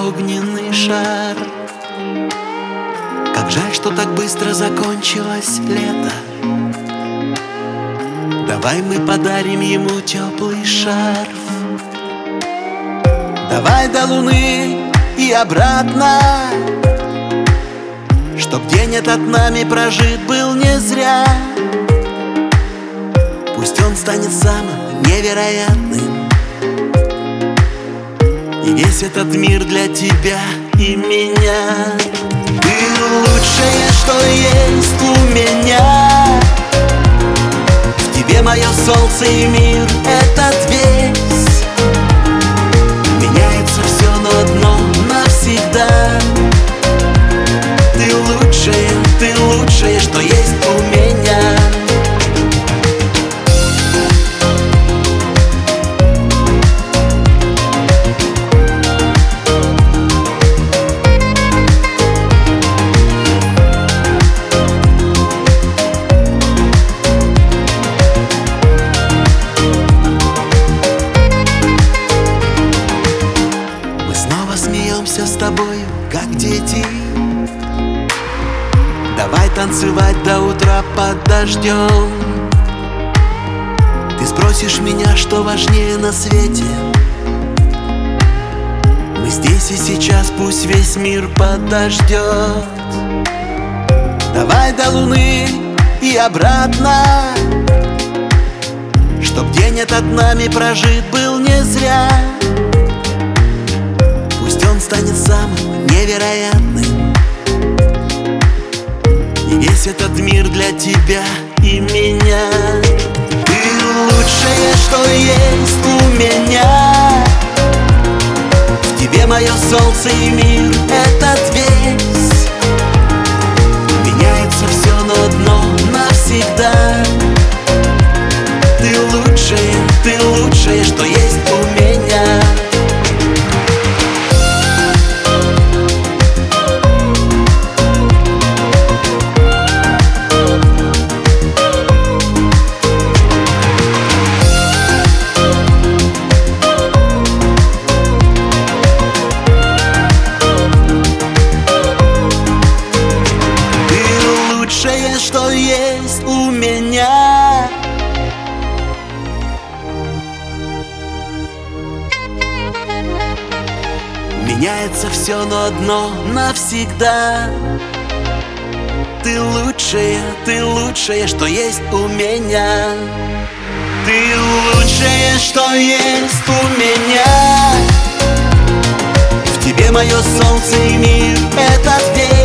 огненный шар. Как жаль, что так быстро закончилось лето. Давай мы подарим ему теплый шарф. Давай до Луны и обратно, чтоб день этот нами прожит был не зря. Пусть он станет самым невероятным, и весь этот мир для тебя и меня. Ты лучшее, что есть у меня. В тебе мое солнце и мир этот весь. Меняется все, но одно навсегда. Ты лучшее, что есть у меня. Смеемся с тобой, как дети. Давай танцевать до утра под дождем. Ты спросишь меня, что важнее на свете. Мы здесь и сейчас, пусть весь мир подождет. Давай до Луны и обратно, чтоб день этот нами прожит был не зря. Пусть он станет самым невероятным, и весь этот мир для тебя и меня. Ты лучшее, что есть у меня. В тебе мое солнце и мир этот весь. Меняется все, но одно навсегда. Ты лучшее, что есть у меня. Лучшее, что есть у меня. Меняется все, но одно навсегда. Ты лучшее, что есть у меня. Ты лучшее, что есть у меня. В тебе мое солнце и мир этот весь.